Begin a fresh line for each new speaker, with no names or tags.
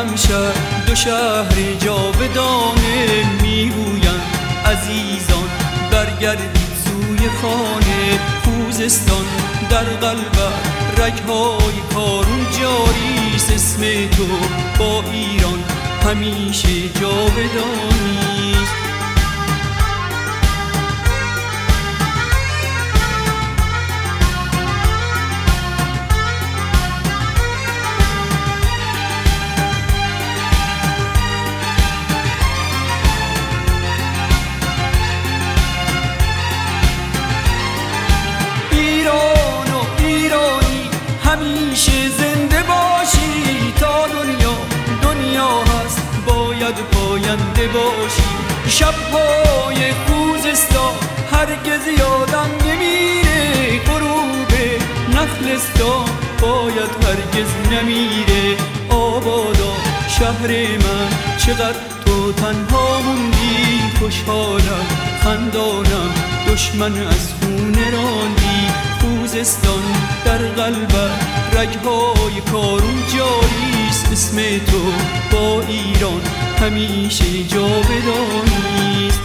شهر دو شهر جاودانه، میگویند عزیزان برگردید سوی خانه. خوزستان در قلب رگهای کارون جاریست، اسم تو با ایران همیشه جاودانیست. همیشه زنده باشی تا دنیا هست، باید پاینده باشی. شب‌های خوزستان هرگز یادم نمیره، غروب نخلستان باید هرگز نمیره. آبادا شهر من چقدر تو تنها موندی، خوشحالم خندانم دشمن از خونه راندی. خوزستان در قلب رگهای کارون جاریست، اسم تو با ایران همیشه جاودانیست.